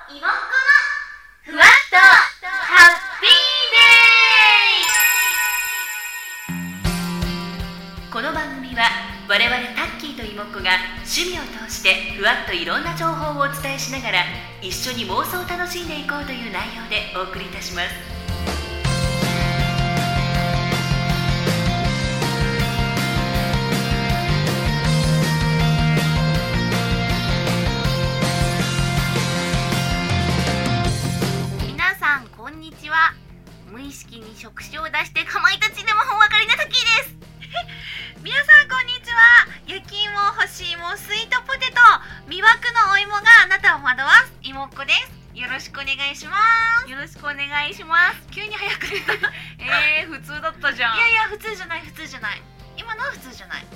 いもっこのふわっとハッピーデイ。この番組は我々タッキーといもっこが趣味を通してふわっといろんな情報をお伝えしながら一緒に妄想を楽しんでいこうという内容でお送りいたします。 こんにちは。無意識に触手を出してかまいたちでも本わかりなタッキーです皆さんこんにちは。焼き芋、干し芋、スイートポテト、魅惑のお芋があなたを惑わすいもっこです。よろしくお願いします。よろしくお願いします。急に早く出た普通だったじゃん。いやいや普通じゃない今のは普通じゃない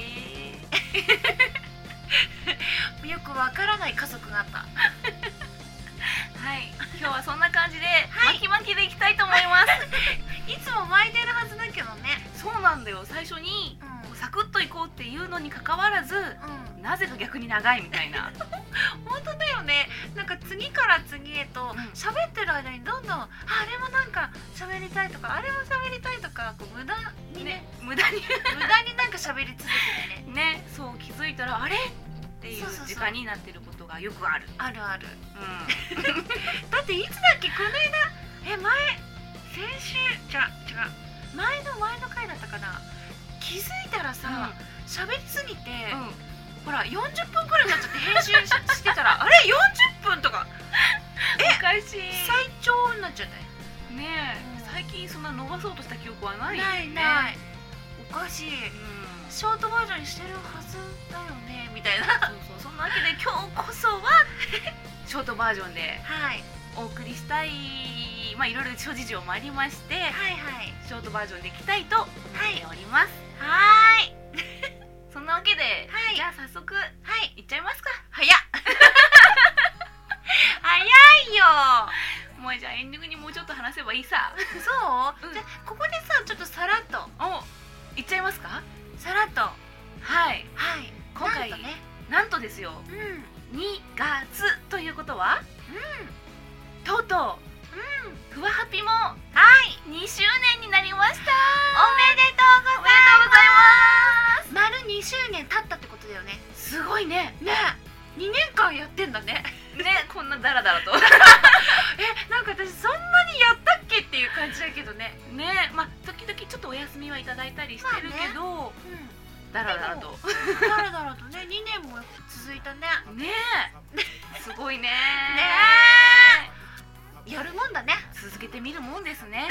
よくわからない家族があったはい、今日はそんな感じで巻き巻きでいきたいと思いますいつも巻いてるはずだけどね。そうなんだよ。最初に、サクッといこうっていうのに関わらず、なぜか逆に長いみたいな本当だよね。なんか次から次へと喋ってる間にどんどんあれもなんか喋りたいとかあれも喋りたいとかこう無駄になんか喋り続けてねそう気づいたらあれっていう時間になってることがよくある。ある、だっていつだっけこの間先週違う前の回だったかな。気づいたらさ喋りすぎてほら40分くらいになっちゃって編集してたらあれ40分とかおかしい最長になっちゃったね最近そんな伸ばそうとした記憶はないよね。ないおかしいショートバージョンにしてるはずだよねみたいなそんなわけで今日こそはショートバージョンでお送りしたいいろいろ諸事情もありましてショートバージョンでいきたいと思っております。そんなわけでじゃあ早速いっちゃいますか。早いよもうじゃあエンディングにもうちょっと話せばいいさ。そうじゃあここでさちょっとさらっといっちゃいますか。さらっと今回なんとですよ2月ということはとうとうふわハピも2周年になりました。おめでとうございます。丸2周年経ったってことだよね。すごいね。2年間やってんだね。こんなダラダラとなんか私そんなにやったっけっていう感じだけどね。時々ちょっとお休みはいただいたりしてるけどダラダラとね2年も続いたね。すごいね。やるもんだね。続けてみるもんですね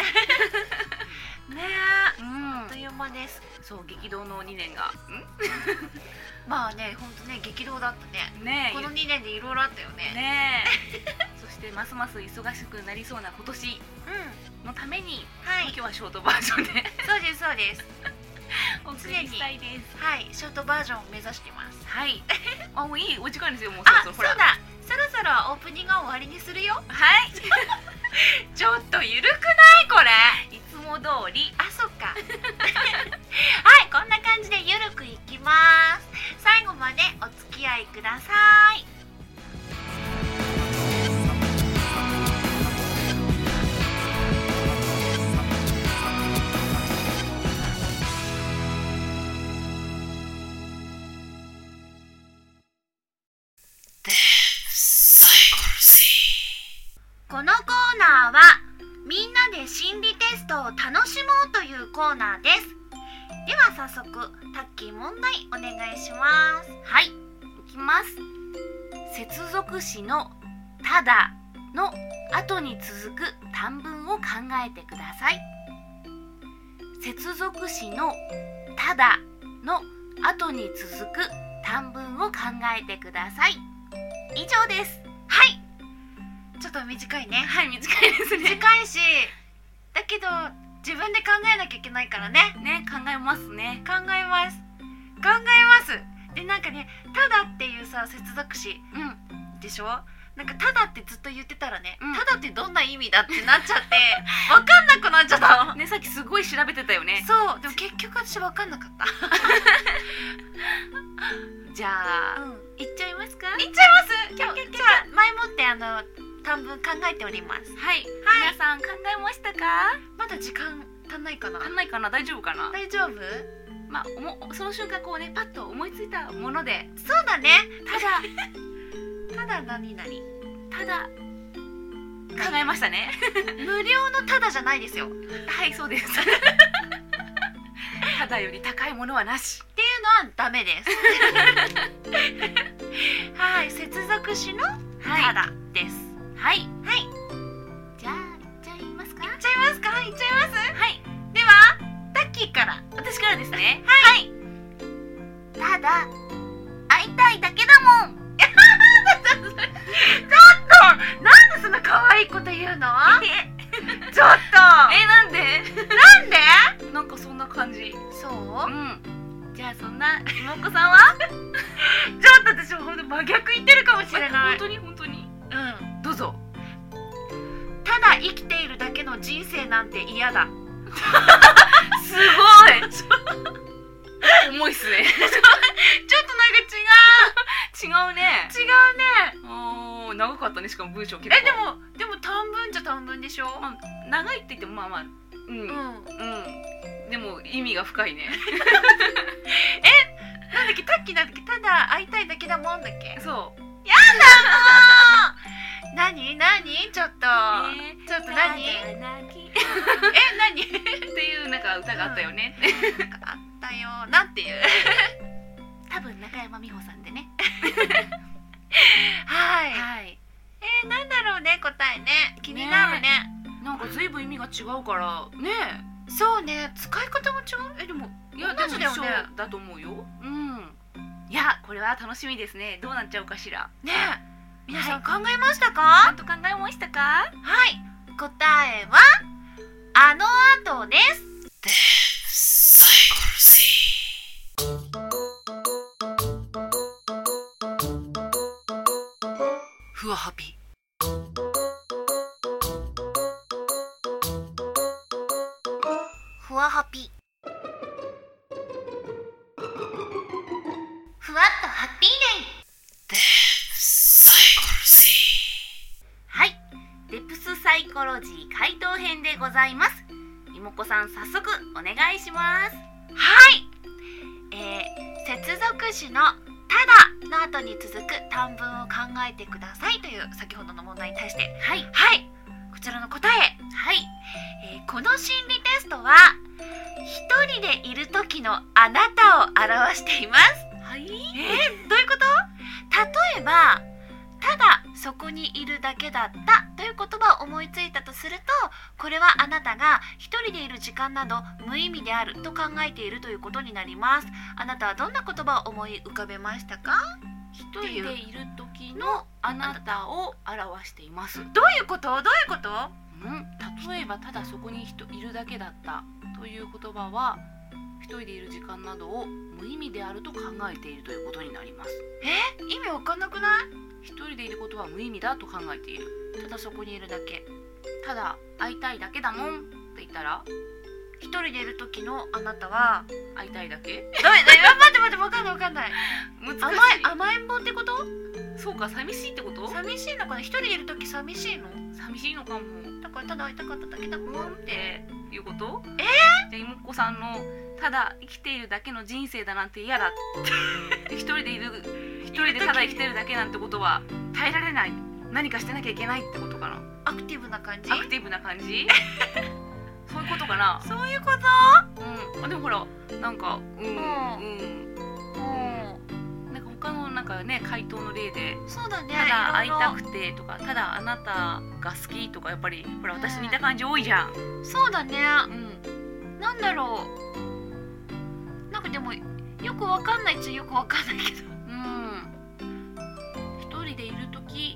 あっという間です。そう激動の2年がほんとね激動だったね。この2年でいろいろあったよね。そしてますます忙しくなりそうな今年のために今日はショートバージョンでそうですお送りしたいです。ショートバージョンを目指してます。もういいお時間ですよ。もうそろそろそろそろオープニングを終わりにするよ。ちょっとゆるくないこれ。いつも通り。そっかこんな感じでゆるくいきます。最後までお付き合いください。このコーナーはみんなで心理テストを楽しもうというコーナーです。では早速タッキー問題お願いします。いきます。接続詞のただの後に続く短文を考えてください。接続詞のただの後に続く短文を考えてください。以上です。ちょっと短いね。短いですね。短いしだけど自分で考えなきゃいけないからね。考えますでなんかねただっていうさ接続詞でしょ。なんかただってずっと言ってたらねただってどんな意味だってなっちゃって分かんなくなっちゃったさっきすごい調べてたよね。そうでも結局私分かんなかったじゃあいっちゃいますか。じゃあ前もって短文考えております。 はい、皆さん考えましたか？ まだ時間足んないかな？ 足んないかな？大丈夫かな？ 大丈夫？ まあその瞬間こうね、パッと思いついたもので。 そうだね。 ただ何考えましたね。 無料のただじゃないですよ。 はい、そうです。ただより高いものはなしっていうのはダメです。はい、接続詞のただです。 はい。 はい。 じゃあいっちゃいますか？ いっちゃいますか？いっちゃいます？ はい。 ではタッキーから。 私からですね。 はい。 ただ会いたいだけだもん。 ちょっとなんでそんな可愛いこと言うの？ちょっとなんで？なんかそんな感じ。 そう？ じゃあそんな妹子さんは？ ちょっと私もほんと真逆言ってるかもしれない。 本当にどうぞ。 ただ生きているだけの人生なんて嫌だ。 すごい重いっすね。 ちょっとなんか違うね。長かったね。しかも文章結構。 でも短文じゃ短文でしょ。 長いって言ってもまあでも意味が深いね。 なんだっけ、タッキーなんだっけ、ただ会いたいだけだもんだっけ。 そう。 やだもう。何ちょっと何？何？ っていうなんか歌があったよね。 なんかあったよ。なんていう。 多分中山美穂さんでね。 はい。なんだろうね、答えね。気になるね。 なんか随分意味が違うからね。 そうね、使い方も違う。でもいや、でも一緒だと思うよ。いや、これは楽しみですね。どうなっちゃうかしらね。皆さん考えましたか？ ちゃんと考えましたか？ はい、答えはあの後です。 ふわハピ。 ふわハピ。ふわっとハッピーデイ。 はい、デプスサイコロジー回答編でございます。妹子さん、早速お願いします。 はい、接続詞のただの後に続く短文を考えてくださいという先ほどの問題に対して、はい、こちらの答え、この心理テストは一人でいる時のあなたを表しています。どういうこと？例えば、ただそこにいるだけだったという言葉を思いついたとすると、これはあなたが一人でいる時間など無意味であると考えているということになります。あなたはどんな言葉を思い浮かべましたか？ 一人でいる時のあなたを表しています。 どういうこと？ 例えば、ただそこにいるだけだったという言葉は、一人でいる時間などを無意味であると考えているということになります。 意味わかんなくない？ 一人でいることは無意味だと考えている。ただそこにいるだけ。ただ会いたいだけだもんって言ったら、 一人でいる時のあなたは会いたいだけ？ 待ってわかんない。 難しい。 甘えん坊ってこと？ そうか、寂しいってこと？ 寂しいのかな？一人でいる時寂しいの？ 寂しいのかも。 だからただ会いたかっただけだもんっていうこと？じゃあ妹子さんのただ生きているだけの人生だなんて嫌だ一人でただ生きてるだけなんてことは耐えられない、何かしてなきゃいけないってことかな。 アクティブな感じそういうことかな。 そういうこと？ でもほら、なんかなんか他のなんかね、回答の例で、 そうだね、 ただ会いたくてとか、ただあなたが好きとか、やっぱりほら私似た感じ多いじゃん。 そうだね。なんだろう、なんかでもよくわかんないっちゃよくわかんないけど、 一人でいる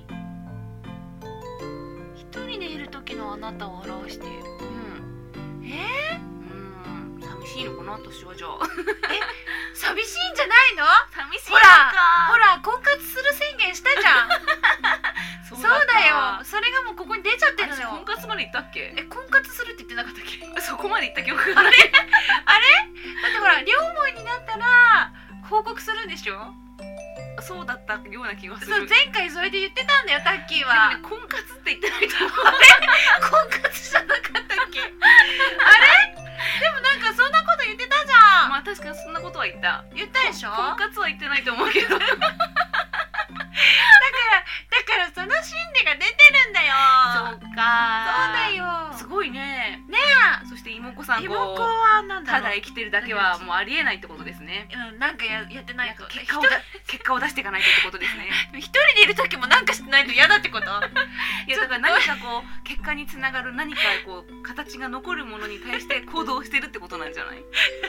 時のあなたを表している。 寂しいのかな、私は。じゃあ寂しいんじゃないの？ 寂しいのか。 ほら婚活する宣言したじゃん。そうだよ、それがもうここに出ちゃってるのよ。 婚活まで行ったっけ？ 婚活するって言ってなかったっけ？ そこまで行った記憶が。 あれだってほら、両思いになったら報告するんでしょ？ そうだったような気がする。 そう、前回それで言ってたんだよ、タッキーは。 でもね、婚活ってん妹子こはなんうだろう、 ただ生きてるだけはもうありえないってことですね。 なんかやってないと結果を出していかないとってことですね。 一人でいる時もなんかしてないと嫌だってこといやだから何かこう結果につながる何かこう形が残るものに対して行動してるってことなんじゃない？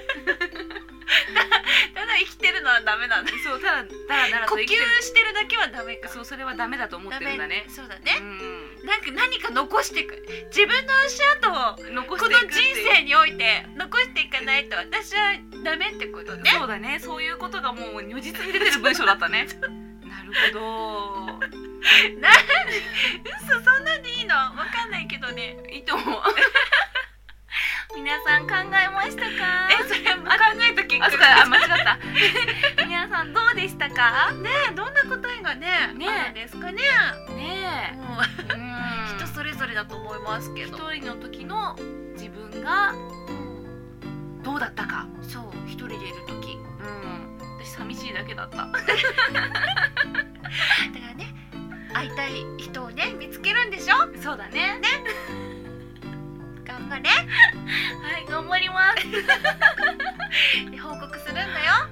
ただ生きてるのはダメなんだ。 そう、ただだら呼吸と生きてる。 してるだけはダメか。 そう、それはダメだと思ってるんだね。 そうだね、 うんなんか何か残していく、自分の足跡を残このしていくっていう人生において残していかないと私はダメってことね。 そうだね、そういうことがもう如実に出てる文章だったね。なるほど。 嘘、そんなんでいいの？わかんないけどね。 いいと思う。皆さん考えましたか？ それも考えた結果あ、そうか、間違った。皆さんどうでしたか？ ねえ、どんな答えがねねあるんですかね。 ねもえ。 う人それぞれだと思いますけど。 一人の時の自分がどうだったか。 そう、一人でいる時。 私寂しいだけだった。 だからね、会いたい人をね見つけるんでしょ。 そうだね。 頑張れ。 はい、頑張ります。 で報告するんだよ。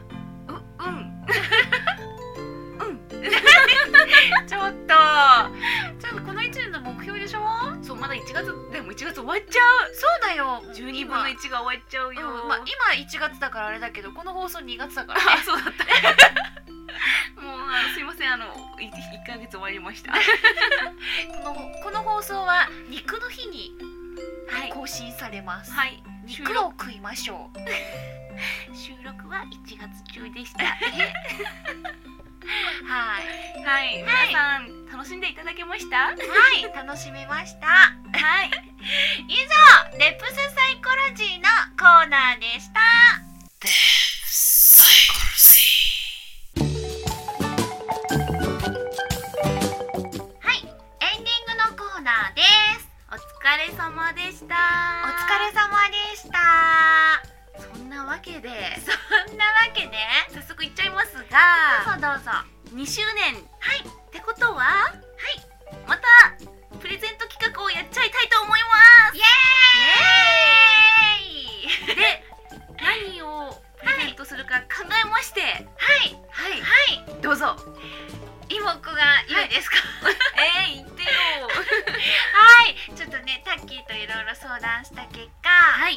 ちょっとこの1年の目標でしょ。 そう、まだ1月でも1月終わっちゃう。 そうだよ。 12分の1が終わっちゃうよ。 まあ今1月だからあれだけど、この放送2月だからね。 あ、そうだった。もうすいません、1ヶ月終わりました。 この放送は肉の日にはい更新されます。 はい、 肉を食いましょう。 収録は1月中でした。 はい、 はい、皆さん楽しんでいただけました？ はい、楽しめました。 はい。 以上、レプスサイコロジーのコーナーでした。はい、エンディングのコーナーです。 お疲れ様でした。 お疲れ様でした。 そんなわけでそんなわけで早速いっちゃいますが、 どうぞ。 2周年はいってことは、またプレゼント企画をやっちゃいたいと思いイエーイ。 で、何をプレゼントするか考えまして、 はい、 どうぞ。 妹子がいいですか？ 言ってよ。 はい、ちょっとね、タッキーといろいろ相談した結果、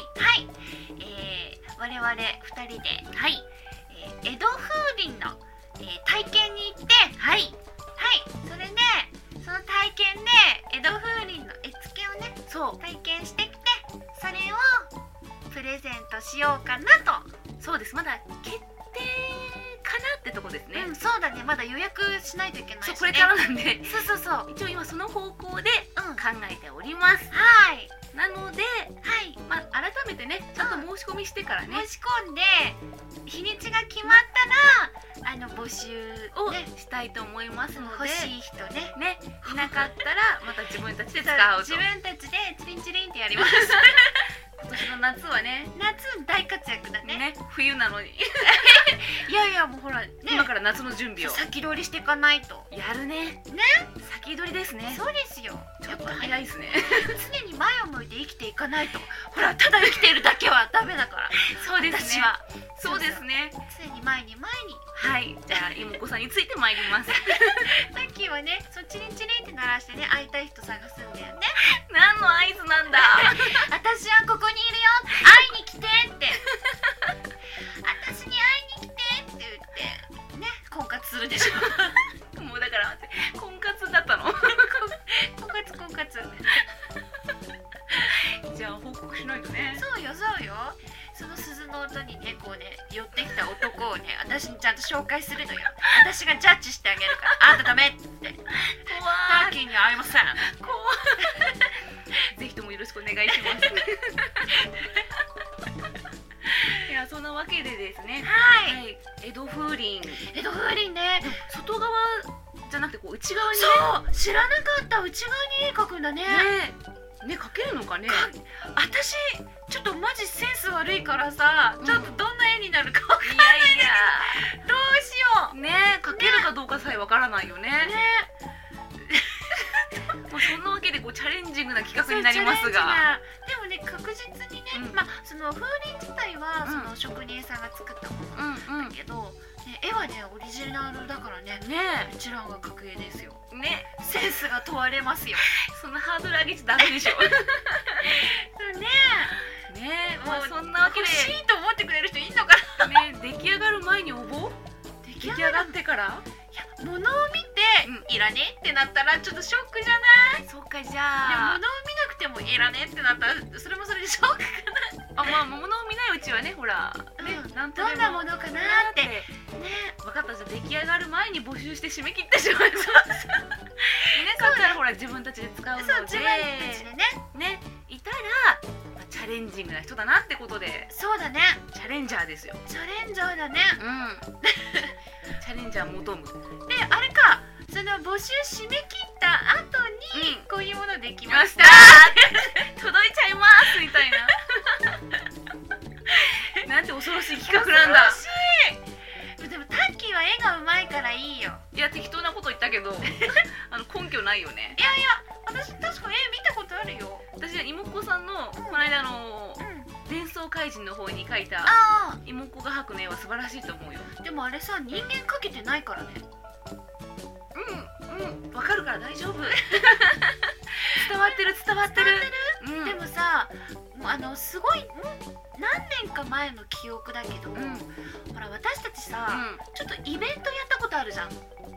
我々2人で、江戸風鈴の、体験に行って、それでその体験で江戸風鈴の絵付けをね、 そう体験してきて、それをプレゼントしようかなと。 そうです。まだ決定かなってとこですね。 そうだね、まだ予約しないといけないしね。 そう、これからなんで、 そう一応今その方向でうん、 考えております。 はい、 なので、改めてね、ちゃんと申し込みしてからね、 申し込んで日にちが決まったら募集をね、 したいと思いますので、 欲しい人ね、 いなかったらまた自分たちで使うと。 自分たちでチリンチリンってやります今年の夏はね、 夏大活躍だね。 冬なのにいやもうほらね、 今から夏の準備を先取りしていかないとやるね。先取りですね。 そうですよ。 ちょっと早いですね。 常に前を向いて生きていかないと。ほら、ただ生きているだけはダメだから。 そうですね。 私はそうですね。 常に前に。 はい、じゃあ妹子さんについて参ります。 さっきはね、チリンチリンって鳴らしてね、会いたい人探すんだよね。 何の合図なんだ。 私はここにいるよ、会いに来てって私に会いに来てって言ってね、婚活するでしょ。 もうだから待って、婚活だったの？ 婚活じゃあ報告しないとね。 そうよ。その鈴の音にね、こうね、寄ってきた男をね、私にちゃんと紹介するのよ。私がジャッジしてあげるから、あんたダメって。タッキーには会いません。 ぜひともよろしくお願いします。いや、そんなわけでですね、江戸風鈴ね、 外側じゃなくてこう内側にね。 そう、知らなかった。内側に絵描くんだね。 ね、描けるのかね。 私ちょっとマジセンス悪いからさ、ちょっとどんな絵になるか分かんない。どうしようね、描けるかどうかさえわからないよね。まあそんなわけでこうチャレンジングな企画になりますが、 でもね、確実にね、 まあその風鈴自体はその職人さんが作ったものだけど、絵はねオリジナルだからね、うちらが格絵ですよね。センスが問われますよ。 そのハードル上げちゃダメでしょ。 もうそんなわけで欲しいと思ってくれる人いんのかな。 出来上がる前に応募、出来上がってから、 いや物を見て、いらねってなったらちょっとショックじゃない？ そうか、じでゃあ物を見なくてもいらねってなったらそれもそれでショックかな。 まあ物を見ないうちはね、ほらなんとでもどんなものかなってね。 分かった。じゃあ出来上がる前に募集して締め切ってしまいます。皆さんからほら自分たちで使うので、 そう自分たちでねいたらチャレンジングな人だなってことで、 そうだね、 チャレンジャーですよ。 チャレンジャーだね。 チャレンジャー求む。 であれか、その募集締め切った後に、こういうものできました届いちゃいますみたいな。なんて恐ろしい企画なんだ。 恐ろしい。でもタッキーは絵がうまいからいいよ。 いや適当なこと言ったけど根拠ないよね。 いや私確か絵見たことあるよ。 私は妹子さんのこの間伝送怪人の方に描いた妹子が描くの絵は素晴らしいと思うよ。 でもあれさ、人間描けてないからね。 わかるから大丈夫。伝わってる。 でもさ、すごい何年か前の記憶だけど、ほら私たちさ、ちょっとイベントやったことあるじゃん。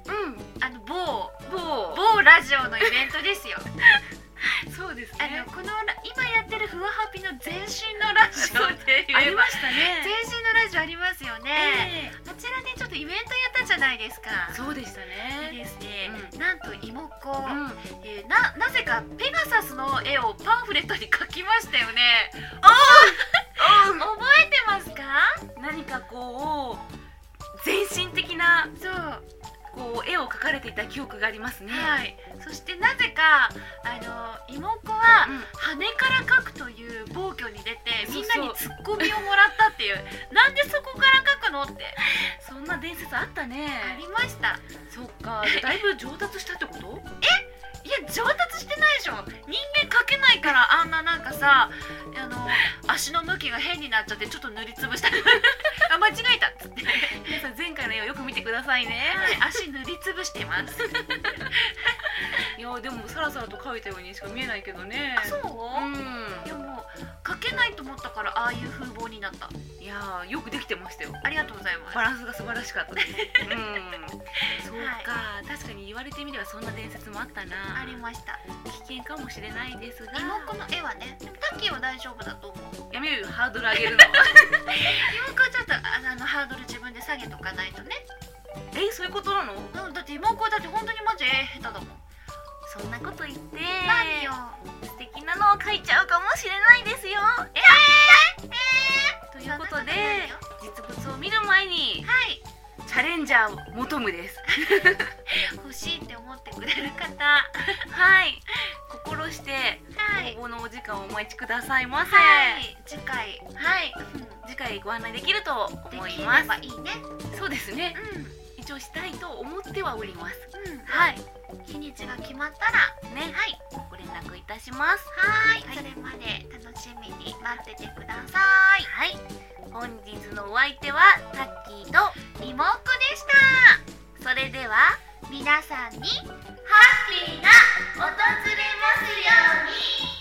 某ラジオのイベントですよ。 そうですね。 この今やってるふわハピの前身のラジオって言えばありましたね。 前身のラジオありますよね。あちらでちょっとイベントやったじゃないですか。 そうでしたね。 でですね、なんと妹子、なぜかペガサスの絵をパンフレットに描きましたよね。覚えてますか？ 何かこう全身的なこう絵を描かれていた記憶がありますね。 そしてなぜか妹子は羽から描くという暴挙に出て、みんなにツッコミをもらったっていう。なんでそこから描くのって、 そんな伝説あったね。 ありました。 そっか、だいぶ上達したってこと？ いや上達してないでしょ。人間描けないからあんななんかさ、足の向きが変になっちゃってちょっと塗りつぶしたあ、間違えたっつって。 皆さん前回の絵をよく見てくださいね。 足塗りつぶしてます。 いやでもサラサラと描いたようにしか見えないけどね。 そう？いやもう描けないと思ったからああいう風貌になった。 いやよくできてましたよ。 ありがとうございます。 バランスが素晴らしかったです。そうか、確かに言われてみればそんな伝説もあったな。 ありました。 危険かもしれないですが、 妹子の絵はね、でもタッキーは大丈夫だと思う。 やめるよ、ハードル上げるの。 妹子はちょっとハードル自分で下げとかないとね。 そういうことなの？ だって妹子だって本当にマジ絵下手だもん。 そんなこと言って何よ、 素敵なのを描いちゃうかもしれないですよ。ということで実物を見る前にチャレンジャー求むです。 欲しいって思ってくれる方、 心して応募のお時間をお待ちくださいませ。 次回次回ご案内できると思います。 できればいいね。 そうですね。一応したいと思ってはおります。 日にちが決まったらね、ご連絡いたします。 それまで楽しみに待っててください。 本日のお相手はタッキーと妹子でした。 それでは皆さんにハッピーな訪れますように。